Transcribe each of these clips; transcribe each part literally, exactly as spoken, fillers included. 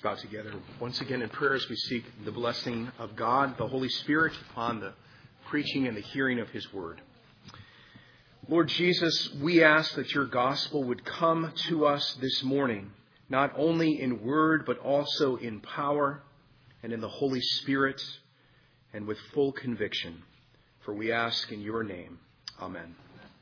bow together once again in prayer as we seek the blessing of God, the Holy Spirit, upon the preaching and the hearing of His Word. Lord Jesus, we ask that your gospel would come to us this morning, not only in word, but also in power and in the Holy Spirit and with full conviction. For we ask in your name. Amen.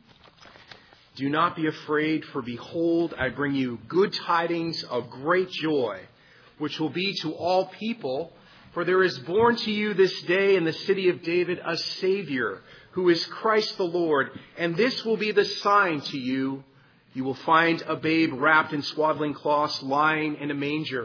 Do not be afraid, for behold, I bring you good tidings of great joy, which will be to all people. For there is born to you this day in the city of David a Savior, who is Christ the Lord. And this will be the sign to you. You will find a babe wrapped in swaddling cloths, lying in a manger.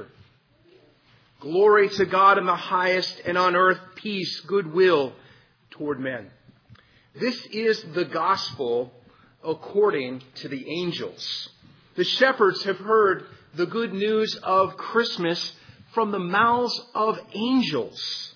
Glory to God in the highest, and on earth peace, goodwill toward men. This is the gospel according to the angels. The shepherds have heard the good news of Christmas from the mouths of angels.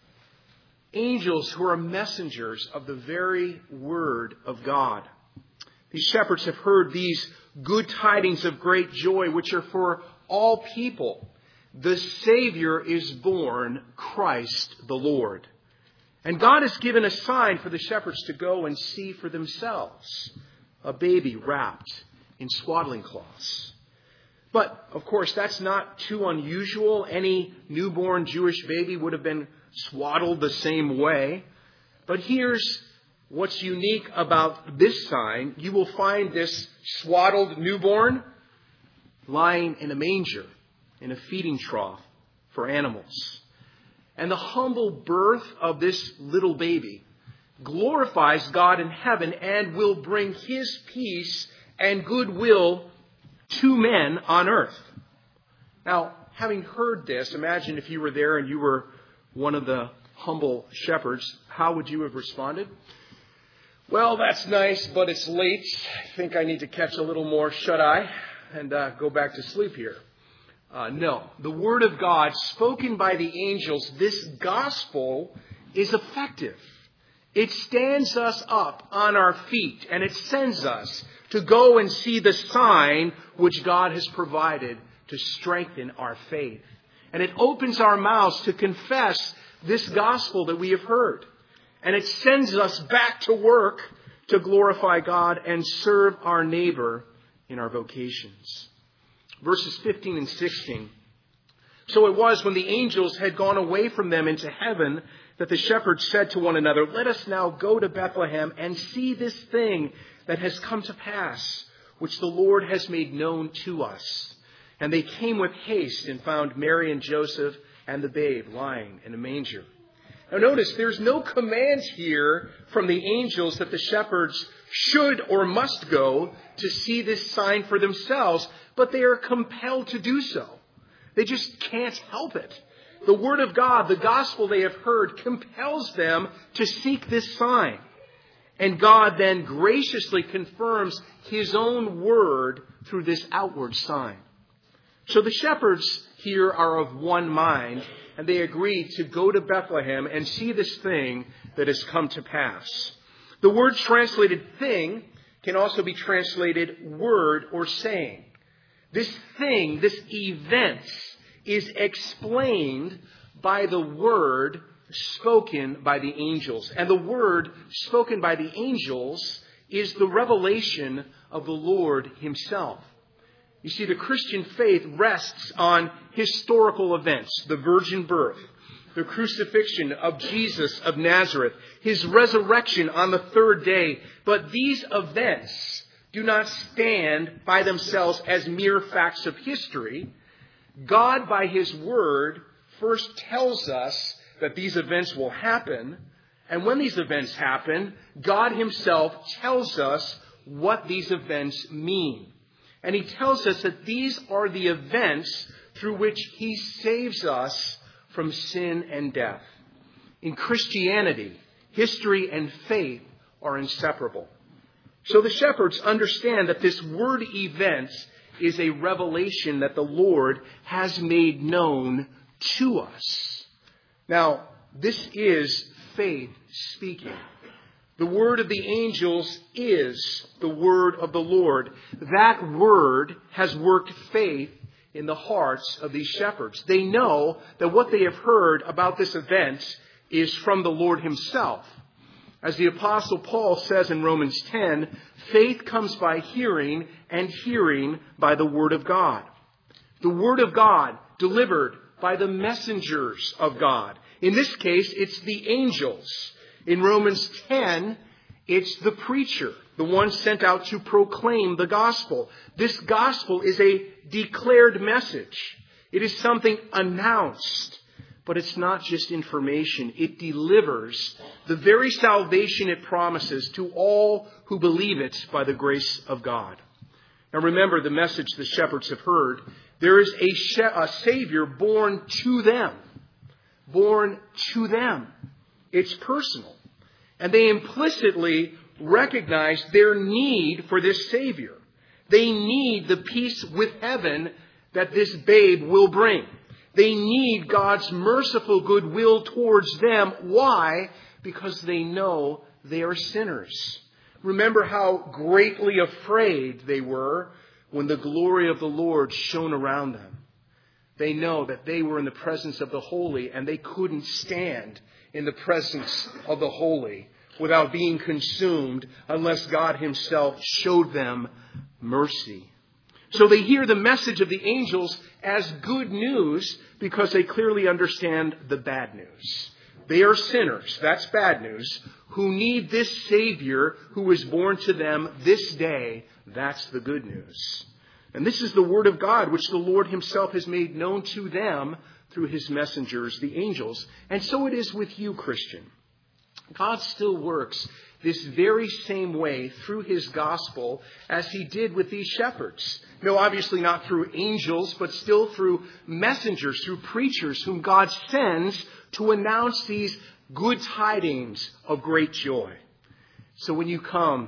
Angels who are messengers of the very word of God. These shepherds have heard these good tidings of great joy, which are for all people. The Savior is born, Christ the Lord. And God has given a sign for the shepherds to go and see for themselves. A baby wrapped in swaddling cloths. But, of course, that's not too unusual. Any newborn Jewish baby would have been swaddled the same way. But here's what's unique about this sign. You will find this swaddled newborn lying in a manger, in a feeding trough for animals. And the humble birth of this little baby glorifies God in heaven and will bring His peace and goodwill to men on earth. Now, having heard this, imagine if you were there and you were one of the humble shepherds, how would you have responded? Well, that's nice, but it's late. I think I need to catch a little more shut-eye and uh, go back to sleep here. Uh, no, the Word of God spoken by the angels, this gospel is effective. It stands us up on our feet, and it sends us to go and see the sign which God has provided to strengthen our faith. And it opens our mouths to confess this gospel that we have heard. And it sends us back to work to glorify God and serve our neighbor in our vocations. Verses fifteen and sixteen. So it was when the angels had gone away from them into heaven that the shepherds said to one another, "Let us now go to Bethlehem and see this thing that has come to pass, which the Lord has made known to us." And they came with haste and found Mary and Joseph and the babe lying in a manger. Now notice, there's no command here from the angels that the shepherds should or must go to see this sign for themselves, but they are compelled to do so. They just can't help it. The Word of God, the gospel they have heard, compels them to seek this sign. And God then graciously confirms His own word through this outward sign. So the shepherds here are of one mind, and they agree to go to Bethlehem and see this thing that has come to pass. The word translated thing can also be translated word or saying. This thing, this event, is explained by the word spoken by the angels. And the word spoken by the angels is the revelation of the Lord Himself. You see, the Christian faith rests on historical events, the virgin birth, the crucifixion of Jesus of Nazareth, His resurrection on the third day. But these events do not stand by themselves as mere facts of history. God, by His word, first tells us that these events will happen. And when these events happen, God Himself tells us what these events mean. And He tells us that these are the events through which He saves us from sin and death. In Christianity, history and faith are inseparable. So the shepherds understand that this word event is a revelation that the Lord has made known to us. Now, this is faith speaking. The word of the angels is the word of the Lord. That word has worked faith in the hearts of these shepherds. They know that what they have heard about this event is from the Lord himself. As the Apostle Paul says in Romans ten, faith comes by hearing, and hearing by the Word of God. The Word of God delivered by the messengers of God. In this case, it's the angels. In Romans ten, it's the preacher, the one sent out to proclaim the gospel. This gospel is a declared message. It is something announced. But it's not just information. It delivers the very salvation it promises to all who believe it by the grace of God. Now remember the message the shepherds have heard. There is a, she- a Savior born to them. Born to them. It's personal. And they implicitly recognize their need for this Savior. They need the peace with heaven that this babe will bring. They need God's merciful goodwill towards them. Why? Because they know they are sinners. Remember how greatly afraid they were when the glory of the Lord shone around them. They know that they were in the presence of the holy, and they couldn't stand in the presence of the holy without being consumed unless God himself showed them mercy. So they hear the message of the angels as good news because they clearly understand the bad news. They are sinners, that's bad news, who need this Savior who was born to them this day. That's the good news. And this is the Word of God, which the Lord himself has made known to them through his messengers, the angels. And so it is with you, Christian. God still works this very same way through his gospel as he did with these shepherds. No, obviously not through angels, but still through messengers, through preachers whom God sends to announce these good tidings of great joy. So when you come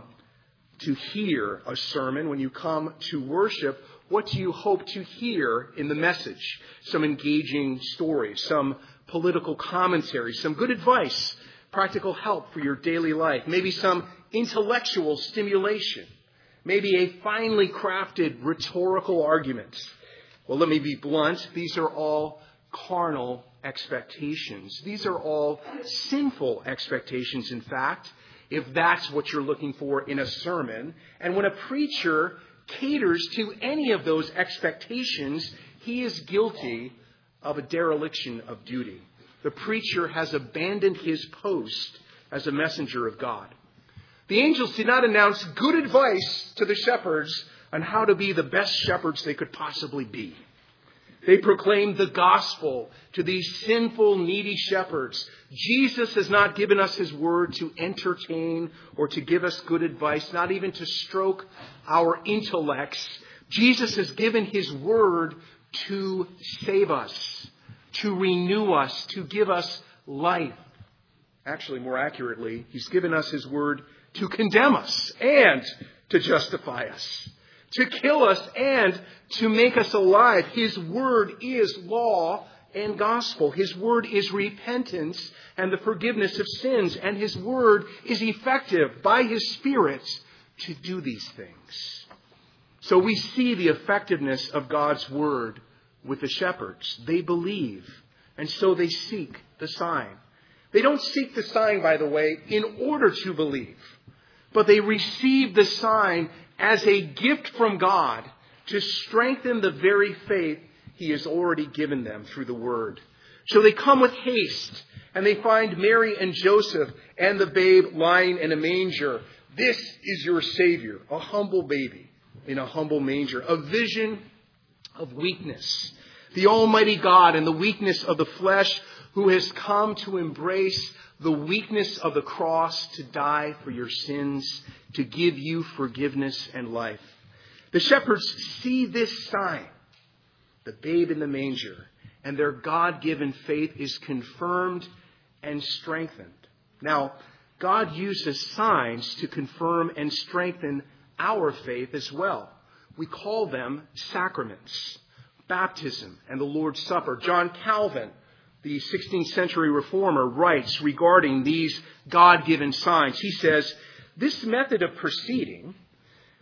to hear a sermon, when you come to worship, what do you hope to hear in the message? Some engaging stories, some political commentary, some good advice, practical help for your daily life, maybe some intellectual stimulation, maybe a finely crafted rhetorical argument. Well, let me be blunt. These are all carnal expectations. These are all sinful expectations, in fact, if that's what you're looking for in a sermon. And when a preacher caters to any of those expectations, he is guilty of a dereliction of duty. The preacher has abandoned his post as a messenger of God. The angels did not announce good advice to the shepherds on how to be the best shepherds they could possibly be. They proclaimed the gospel to these sinful, needy shepherds. Jesus has not given us his word to entertain or to give us good advice, not even to stroke our intellects. Jesus has given his word to save us, to renew us, to give us life. Actually, more accurately, he's given us his word to condemn us and to justify us, to kill us and to make us alive. His word is law and gospel. His word is repentance and the forgiveness of sins. And his word is effective by his Spirit to do these things. So we see the effectiveness of God's word with the shepherds. They believe, and so they seek the sign. They don't seek the sign, by the way, in order to believe, but they receive the sign as a gift from God to strengthen the very faith he has already given them through the word. So they come with haste, and they find Mary and Joseph and the babe lying in a manger. This is your Savior, a humble baby in a humble manger, a vision of weakness. The Almighty God and the weakness of the flesh, who has come to embrace the weakness of the cross to die for your sins, to give you forgiveness and life. The shepherds see this sign, the babe in the manger, and their God-given faith is confirmed and strengthened. Now, God uses signs to confirm and strengthen our faith as well. We call them sacraments, baptism and the Lord's Supper. John Calvin, the sixteenth century reformer, writes regarding these God-given signs. He says, this method of proceeding,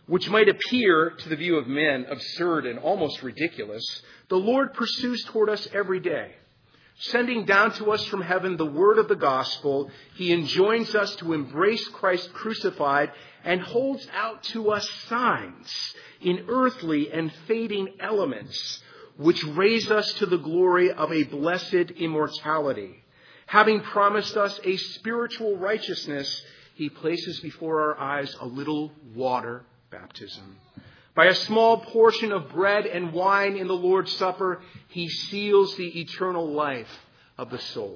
which might appear to the view of men absurd and almost ridiculous, the Lord pursues toward us every day. Sending down to us from heaven the word of the gospel, he enjoins us to embrace Christ crucified and holds out to us signs in earthly and fading elements, which raise us to the glory of a blessed immortality. Having promised us a spiritual righteousness, he places before our eyes a little water baptism. By a small portion of bread and wine in the Lord's Supper, he seals the eternal life of the soul.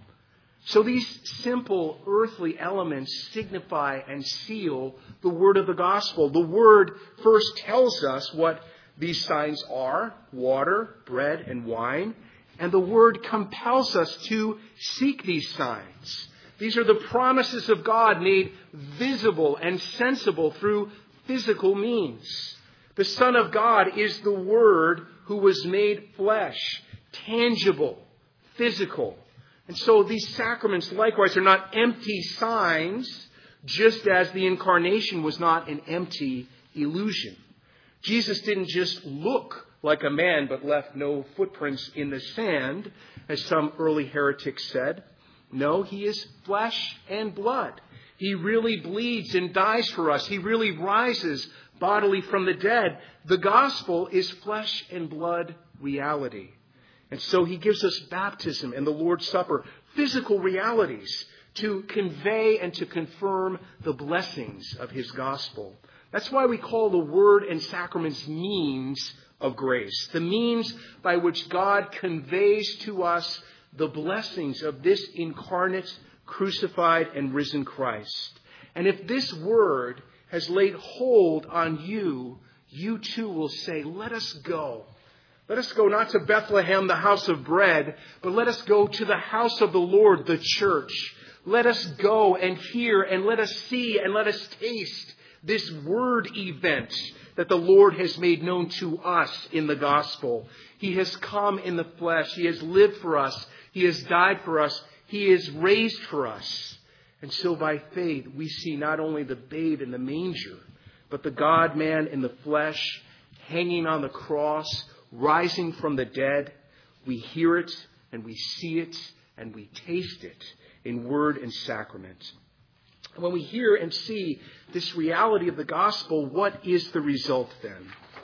So these simple earthly elements signify and seal the word of the gospel. The word first tells us what these signs are: water, bread, and wine. And the word compels us to seek these signs. These are the promises of God made visible and sensible through physical means. The Son of God is the Word who was made flesh, tangible, physical. And so these sacraments likewise are not empty signs, just as the incarnation was not an empty illusion. Jesus didn't just look like a man but left no footprints in the sand, as some early heretics said. No, he is flesh and blood. He really bleeds and dies for us. He really rises bodily from the dead. The gospel is flesh and blood reality. And so he gives us baptism and the Lord's Supper, physical realities, to convey and to confirm the blessings of his gospel. That's why we call the word and sacraments means of grace, the means by which God conveys to us the blessings of this incarnate, crucified, and risen Christ. And if this word has laid hold on you, you too will say, let us go. Let us go not to Bethlehem, the house of bread, but let us go to the house of the Lord, the church. Let us go and hear and let us see and let us taste this word event that the Lord has made known to us in the gospel. He has come in the flesh. He has lived for us. He has died for us. He is raised for us. And so by faith, we see not only the babe in the manger, but the God-man in the flesh, hanging on the cross, rising from the dead. We hear it and we see it and we taste it in word and sacrament. When we hear and see this reality of the gospel, what is the result then?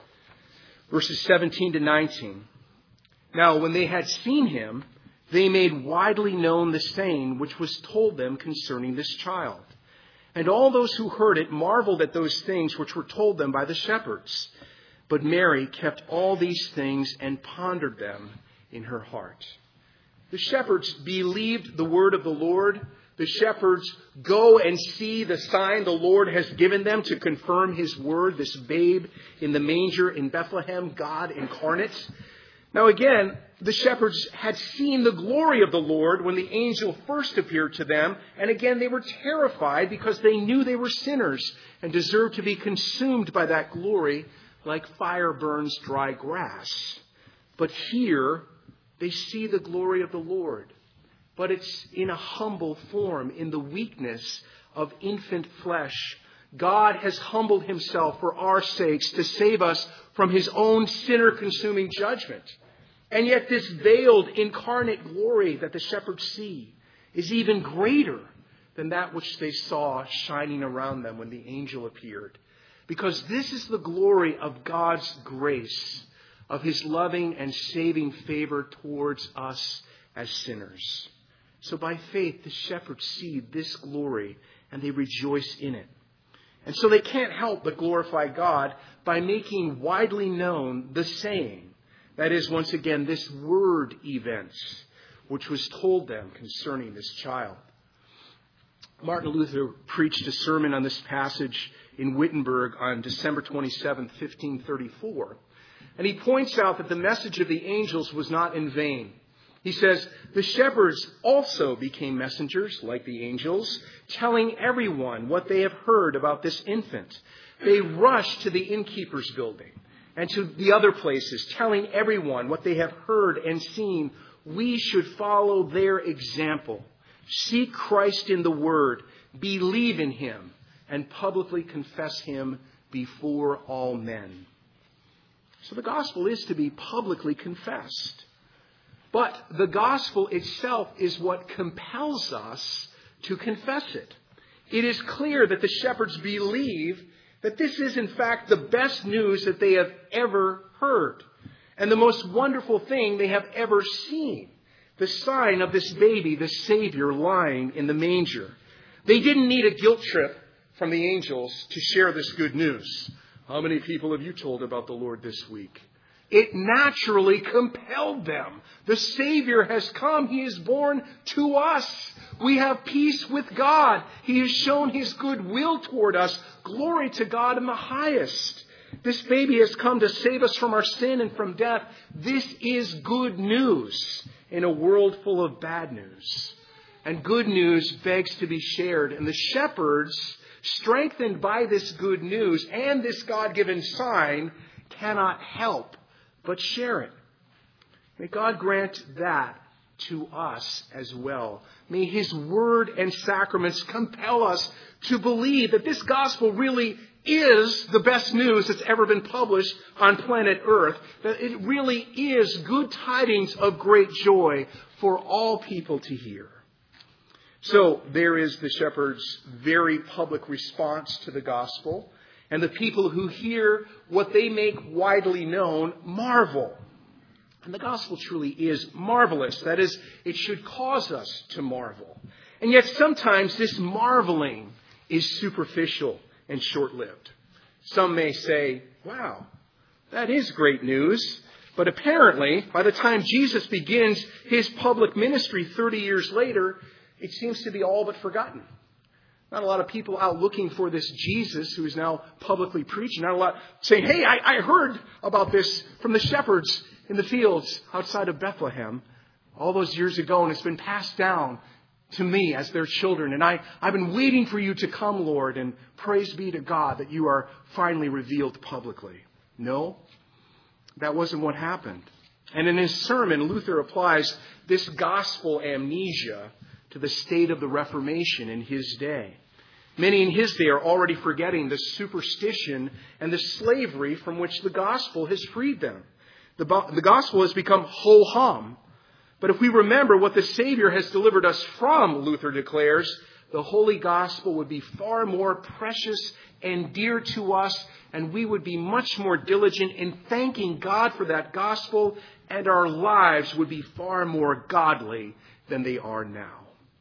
Verses seventeen to nineteen. Now, when they had seen him, they made widely known the saying which was told them concerning this child. And all those who heard it marveled at those things which were told them by the shepherds. But Mary kept all these things and pondered them in her heart. The shepherds believed the word of the Lord. The shepherds go and see the sign the Lord has given them to confirm his word, this babe in the manger in Bethlehem, God incarnate. Now again, the shepherds had seen the glory of the Lord when the angel first appeared to them. And again, they were terrified because they knew they were sinners and deserved to be consumed by that glory like fire burns dry grass. But here, they see the glory of the Lord. But it's in a humble form, in the weakness of infant flesh. God has humbled himself for our sakes to save us from his own sinner-consuming judgment. And yet this veiled incarnate glory that the shepherds see is even greater than that which they saw shining around them when the angel appeared. Because this is the glory of God's grace, of his loving and saving favor towards us as sinners. So by faith, the shepherds see this glory and they rejoice in it. And so they can't help but glorify God by making widely known the saying. That is, once again, this word event, which was told them concerning this child. Martin Luther preached a sermon on this passage in Wittenberg on December twenty-seventh, fifteen thirty-four. And he points out that the message of the angels was not in vain. He says, the shepherds also became messengers, like the angels, telling everyone what they have heard about this infant. They rushed to the innkeeper's building and to the other places, telling everyone what they have heard and seen. We should follow their example. Seek Christ in the Word, believe in him, and publicly confess him before all men. So the gospel is to be publicly confessed. But the gospel itself is what compels us to confess it. It is clear that the shepherds believe that this is in fact the best news that they have ever heard and the most wonderful thing they have ever seen. The sign of this baby, the Savior, lying in the manger. They didn't need a guilt trip from the angels to share this good news. How many people have you told about the Lord this week? It naturally compelled them. The Savior has come. He is born to us. We have peace with God. He has shown His goodwill toward us. Glory to God in the highest. This baby has come to save us from our sin and from death. This is good news in a world full of bad news. And good news begs to be shared. And the shepherds, strengthened by this good news and this God-given sign, cannot help but share it. May God grant that to us as well. May His word and sacraments compel us to believe that this gospel really is the best news that's ever been published on planet Earth. That it really is good tidings of great joy for all people to hear. So there is the shepherds' very public response to the gospel. And the people who hear what they make widely known marvel. And the gospel truly is marvelous. That is, it should cause us to marvel. And yet sometimes this marveling is superficial and short-lived. Some may say, wow, that is great news. But apparently, by the time Jesus begins His public ministry thirty years later, it seems to be all but forgotten. Not a lot of people out looking for this Jesus who is now publicly preaching. Not a lot saying, hey, I, I heard about this from the shepherds in the fields outside of Bethlehem all those years ago, and it's been passed down to me as their children. And I, I've been waiting for you to come, Lord, and praise be to God that you are finally revealed publicly. No, that wasn't what happened. And in his sermon, Luther applies this gospel amnesia to the state of the Reformation in his day. Many in his day are already forgetting the superstition and the slavery from which the gospel has freed them. The, the gospel has become ho-hum. But if we remember what the Savior has delivered us from, Luther declares, the holy gospel would be far more precious and dear to us, and we would be much more diligent in thanking God for that gospel, and our lives would be far more godly than they are now.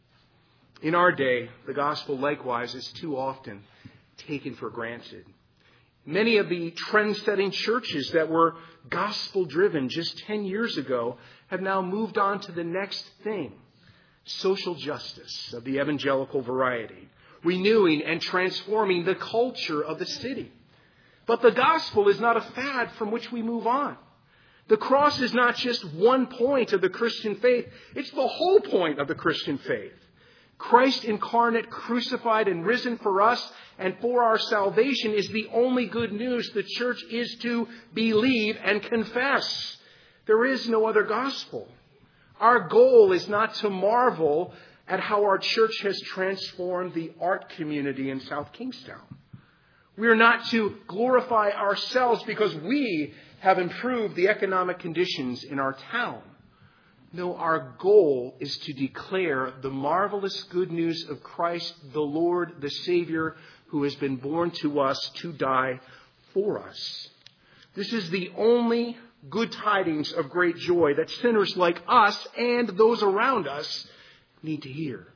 In our day, the gospel likewise is too often taken for granted. Many of the trend-setting churches that were gospel-driven just ten years ago have now moved on to the next thing. Social justice of the evangelical variety. Renewing and transforming the culture of the city. But the gospel is not a fad from which we move on. The cross is not just one point of the Christian faith. It's the whole point of the Christian faith. Christ incarnate, crucified, and risen for us and for our salvation is the only good news the church is to believe and confess. There is no other gospel. Our goal is not to marvel at how our church has transformed the art community in South Kingstown. We are not to glorify ourselves because we have improved the economic conditions in our town. No, our goal is to declare the marvelous good news of Christ, the Lord, the Savior, who has been born to us to die for us. This is the only good tidings of great joy that sinners like us and those around us need to hear.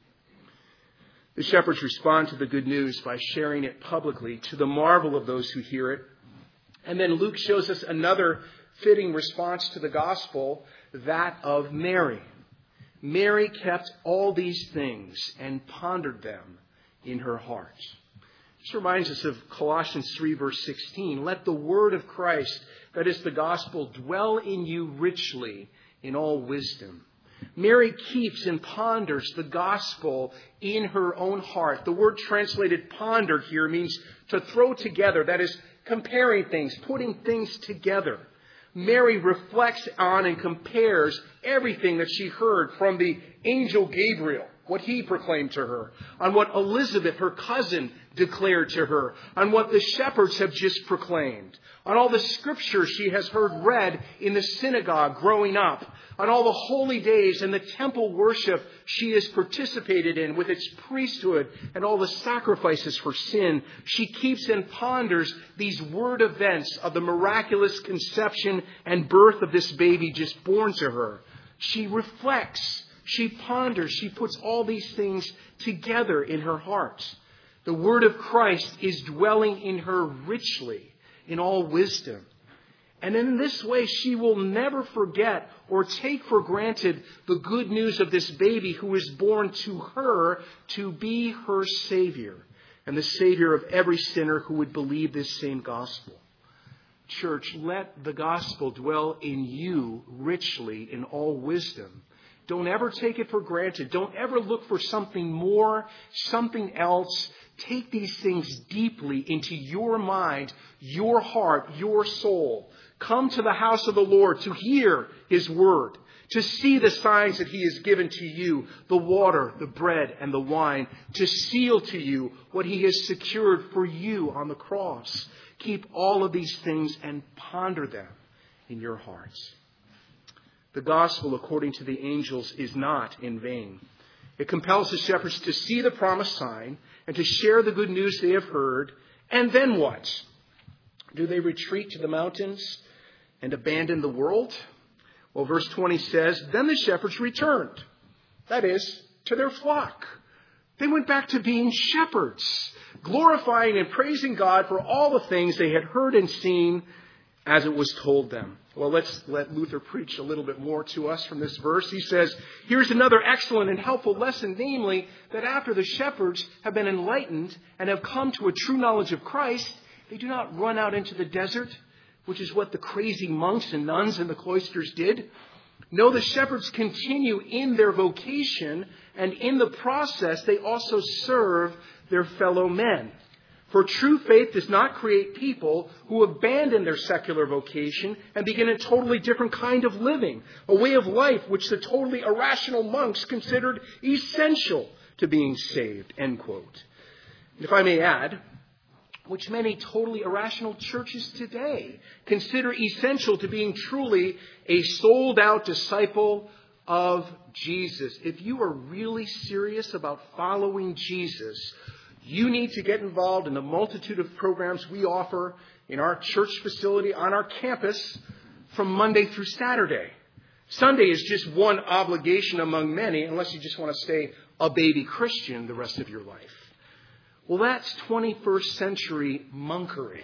The shepherds respond to the good news by sharing it publicly to the marvel of those who hear it. And then Luke shows us another fitting response to the gospel, that of Mary. Mary kept all these things and pondered them in her heart. This reminds us of Colossians three, verse sixteen. Let the word of Christ, that is the gospel, dwell in you richly in all wisdom. Mary keeps and ponders the gospel in her own heart. The word translated pondered here means to throw together. That is, comparing things, putting things together. Mary reflects on and compares everything that she heard from the angel Gabriel what he proclaimed to her, on what Elizabeth, her cousin, declared to her, on what the shepherds have just proclaimed, on all the scriptures she has heard read in the synagogue growing up, on all the holy days and the temple worship she has participated in with its priesthood and all the sacrifices for sin. She keeps and ponders these word events of the miraculous conception and birth of this baby just born to her. She reflects, she ponders, she puts all these things together in her heart. The word of Christ is dwelling in her richly in all wisdom. And in this way, she will never forget or take for granted the good news of this baby who is born to her to be her Savior and the Savior of every sinner who would believe this same gospel. Church, let the gospel dwell in you richly in all wisdom. Don't ever take it for granted. Don't ever look for something more, something else. Take these things deeply into your mind, your heart, your soul. Come to the house of the Lord to hear his word, to see the signs that he has given to you, the water, the bread, and the wine, to seal to you what he has secured for you on the cross. Keep all of these things and ponder them in your hearts. The gospel, according to the angels, is not in vain. It compels the shepherds to see the promised sign and to share the good news they have heard. And then what? Do they retreat to the mountains and abandon the world? Well, verse twenty says, then the shepherds returned. That is, to their flock. They went back to being shepherds, glorifying and praising God for all the things they had heard and seen as it was told them. Well, let's let Luther preach a little bit more to us from this verse. He says, here's another excellent and helpful lesson, namely that after the shepherds have been enlightened and have come to a true knowledge of Christ, they do not run out into the desert, which is what the crazy monks and nuns in the cloisters did. No, the shepherds continue in their vocation, and in the process, they also serve their fellow men. For true faith does not create people who abandon their secular vocation and begin a totally different kind of living, a way of life which the totally irrational monks considered essential to being saved, end quote. If I may add, which many totally irrational churches today consider essential to being truly a sold-out disciple of Jesus. If you are really serious about following Jesus, you need to get involved in the multitude of programs we offer in our church facility on our campus from Monday through Saturday. Sunday is just one obligation among many, unless you just want to stay a baby Christian the rest of your life. Well, that's twenty-first century monkery.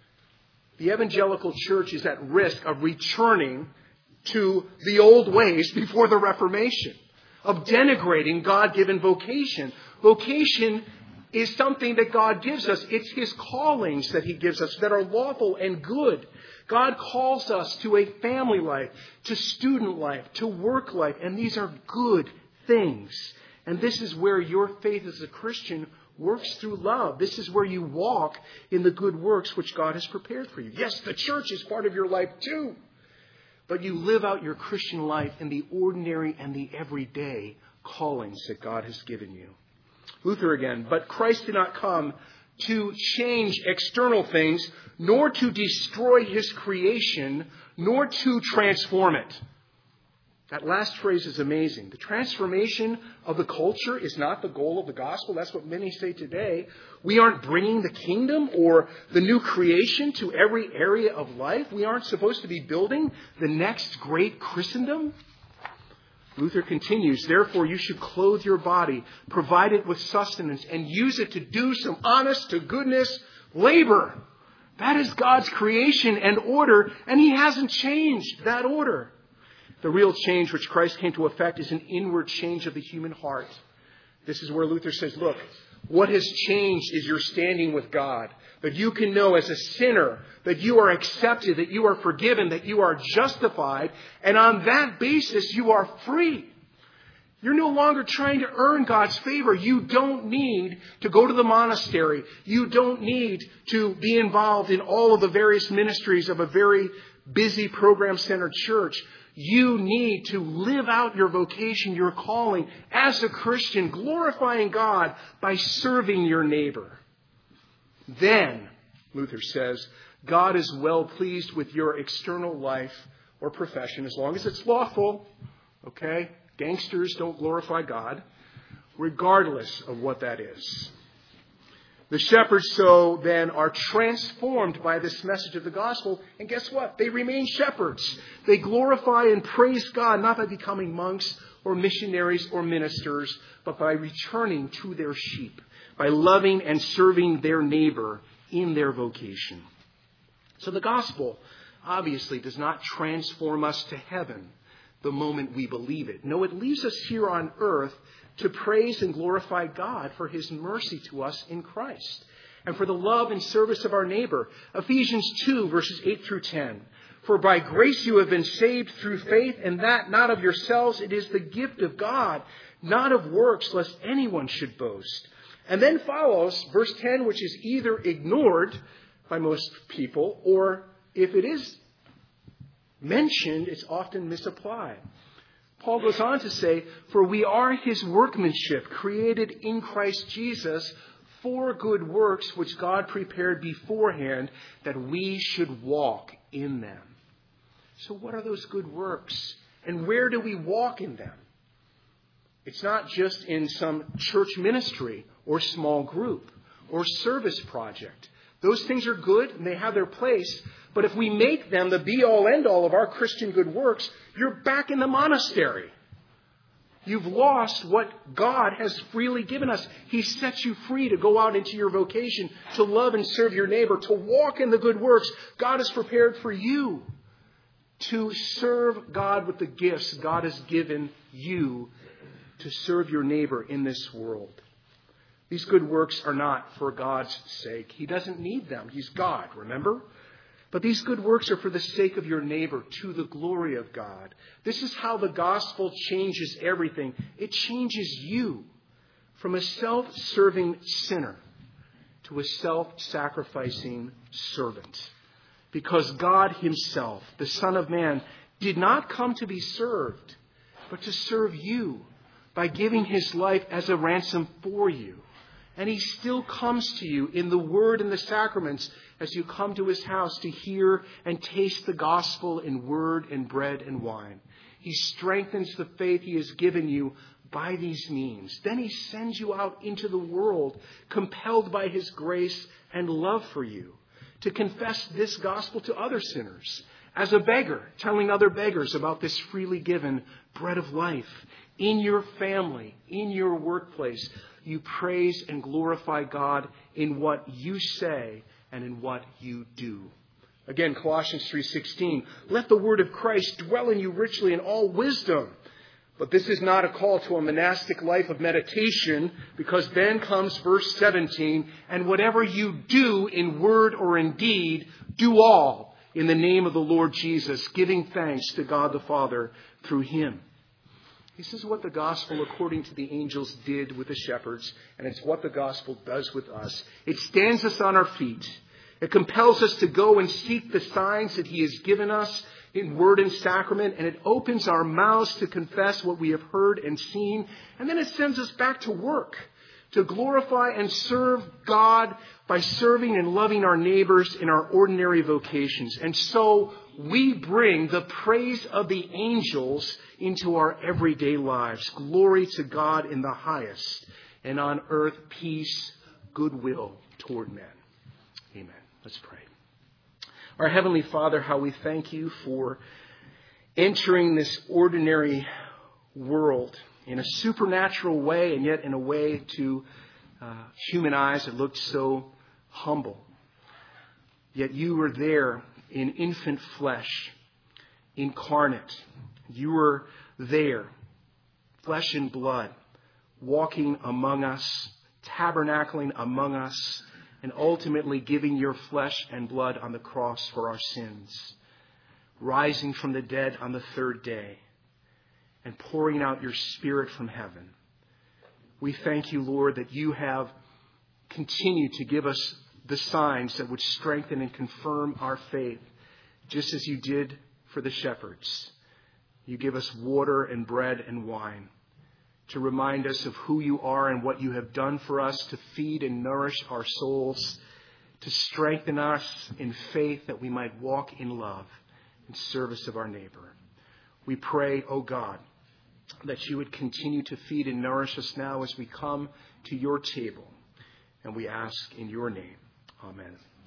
The evangelical church is at risk of returning to the old ways before the Reformation, of denigrating God-given vocation. Vocation is something that God gives us. It's his callings that he gives us that are lawful and good. God calls us to a family life, to student life, to work life, and these are good things. And this is where your faith as a Christian works through love. This is where you walk in the good works which God has prepared for you. Yes, the church is part of your life too. But you live out your Christian life in the ordinary and the everyday callings that God has given you. Luther again, but Christ did not come to change external things, nor to destroy his creation, nor to transform it. That last phrase is amazing. The transformation of the culture is not the goal of the gospel. That's what many say today. We aren't bringing the kingdom or the new creation to every area of life. We aren't supposed to be building the next great Christendom. Luther continues, therefore you should clothe your body, provide it with sustenance, and use it to do some honest to goodness labor. That is God's creation and order, and he hasn't changed that order. The real change which Christ came to effect is an inward change of the human heart. This is where Luther says, look, what has changed is your standing with God. That you can know as a sinner that you are accepted, that you are forgiven, that you are justified. And on that basis, you are free. You're no longer trying to earn God's favor. You don't need to go to the monastery. You don't need to be involved in all of the various ministries of a very busy program-centered church. You need to live out your vocation, your calling as a Christian, glorifying God by serving your neighbor. Then, Luther says, God is well pleased with your external life or profession, as long as it's lawful. Okay? Gangsters don't glorify God, regardless of what that is. The shepherds, so then, are transformed by this message of the gospel. And guess what? They remain shepherds. They glorify and praise God, not by becoming monks or missionaries or ministers, but by returning to their sheep, by loving and serving their neighbor in their vocation. So the gospel obviously does not transform us to heaven the moment we believe it. No, it leaves us here on earth to praise and glorify God for his mercy to us in Christ and for the love and service of our neighbor. Ephesians two, verses eight through ten. For by grace you have been saved through faith, and that not of yourselves. It is the gift of God, not of works, lest anyone should boast. And then follows verse ten, which is either ignored by most people, or if it is mentioned, it's often misapplied. Paul goes on to say, for we are his workmanship, created in Christ Jesus for good works, which God prepared beforehand that we should walk in them. So what are those good works? And where do we walk in them? It's not just in some church ministry or small group or service project. Those things are good and they have their place. But if we make them the be-all, end-all of our Christian good works, you're back in the monastery. You've lost what God has freely given us. He sets you free to go out into your vocation, to love and serve your neighbor, to walk in the good works God has prepared for you, to serve God with the gifts God has given you to serve your neighbor in this world. These good works are not for God's sake. He doesn't need them. He's God, remember? But these good works are for the sake of your neighbor, to the glory of God. This is how the gospel changes everything. It changes you from a self-serving sinner to a self-sacrificing servant. Because God himself, the Son of Man, did not come to be served, but to serve you by giving his life as a ransom for you. And he still comes to you in the word and the sacraments as you come to his house to hear and taste the gospel in word and bread and wine. He strengthens the faith he has given you by these means. Then he sends you out into the world, compelled by his grace and love for you, to confess this gospel to other sinners, as a beggar, telling other beggars about this freely given bread of life. In your family, in your workplace, you praise and glorify God in what you say and in what you do. Again, Colossians three sixteen, let the word of Christ dwell in you richly in all wisdom. But this is not a call to a monastic life of meditation, because then comes verse seventeen, and whatever you do in word or in deed, do all in the name of the Lord Jesus, giving thanks to God the Father through him. This is what the gospel, according to the angels, did with the shepherds, and it's what the gospel does with us. It stands us on our feet. It compels us to go and seek the signs that he has given us in word and sacrament, and it opens our mouths to confess what we have heard and seen, and then it sends us back to work, to glorify and serve God by serving and loving our neighbors in our ordinary vocations. And so we bring the praise of the angels into our everyday lives. Glory to God in the highest, and on earth peace, goodwill toward men. Amen. Let's pray. Our Heavenly Father, how we thank you for entering this ordinary world in a supernatural way, and yet in a way to uh, human eyes it looked so humble. Yet you were there in infant flesh, incarnate. You were there, flesh and blood, walking among us, tabernacling among us, and ultimately giving your flesh and blood on the cross for our sins, rising from the dead on the third day, and pouring out your Spirit from heaven. We thank you, Lord, that you have continued to give us the signs that would strengthen and confirm our faith, just as you did for the shepherds. You give us water and bread and wine to remind us of who you are and what you have done for us, to feed and nourish our souls, to strengthen us in faith that we might walk in love in service of our neighbor. We pray, O God, that you would continue to feed and nourish us now as we come to your table. And we ask in your name. Amen.